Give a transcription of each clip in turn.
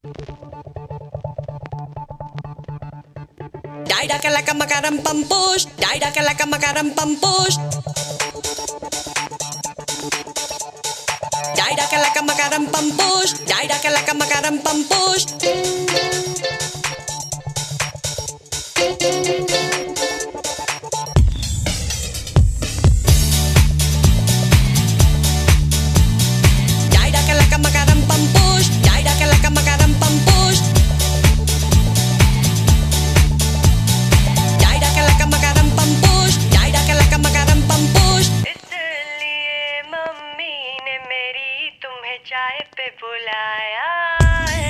Daida kalaka makaram pampush, daida kalaka makaram pampush. Daida kalaka makaram pampush, daida kalaka makaram pampush. Daida kalaka makaram pampush, daida kalaka makaram pampush. Daida kalaka makaram pampush, daida kalaka makaram pampush. इसलिए mummy ने मेरी तुम्हें चाय पे बुलाया है।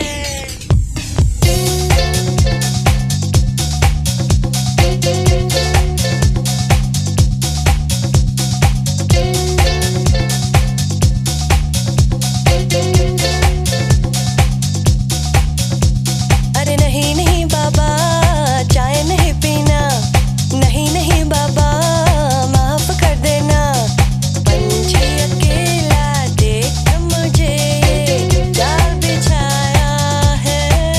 अरे नहीं नहीं बाबा, चाय नहीं पीना। नहीं नहीं बाबा, माफ कर देना। पंछी अकेला देख मुझे जाल बिछाया है।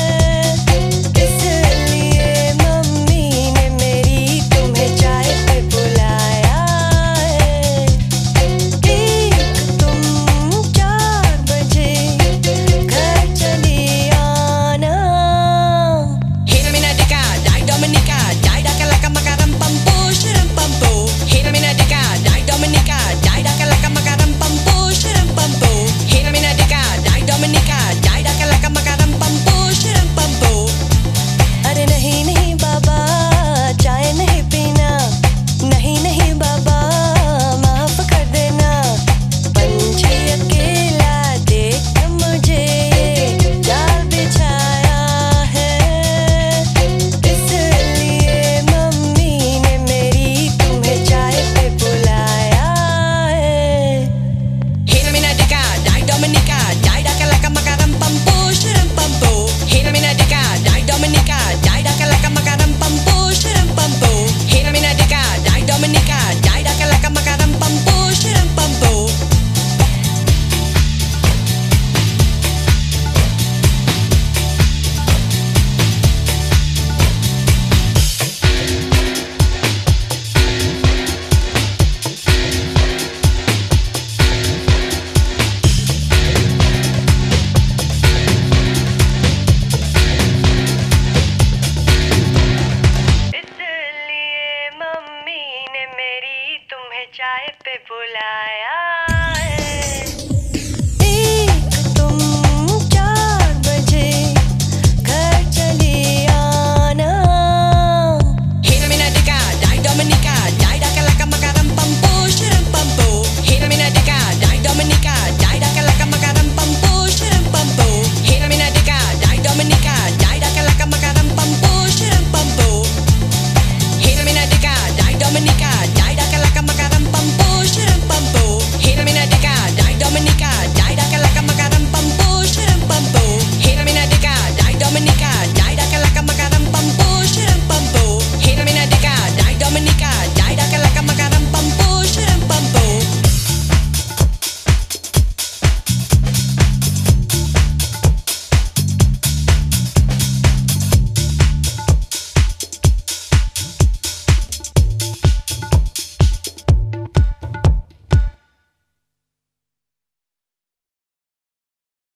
इसलिए मम्मी ने मेरी तुम्हें चाय पे बुलाया है। एक तुम 4 बजे घर चली आना। Hina mina dika, dai Dominica, daida kalaka makaram pampush, ram pampu. Hina mina dika, dai Dominica, daida kalaka makaram pampush, ram pampu. Hina mina dika, dai Dominica, daida kalaka makaram pampush, ram pampu. अरे नहीं नहीं बाबा, चाय नहीं पीना। नहीं नहीं बाबा, माफ कर देना। पंछी अकेला देख मुझे जाल बिछाया है। इसलिए मम्मी ने मेरी तुम्हें चाय पे बुलाया है। Hina mina dika, dai Dominica, daida kalaka makaram pampush, ram pampu. Hina mina dika, dai Dominica, daida kalaka makaram pampush, ram pampu. Hina mina dika, dai Dominica, daida kalaka makaram pampush, ram pampu. इसलिए mummy ने मेरी तुम्हें चाय पे बुलाया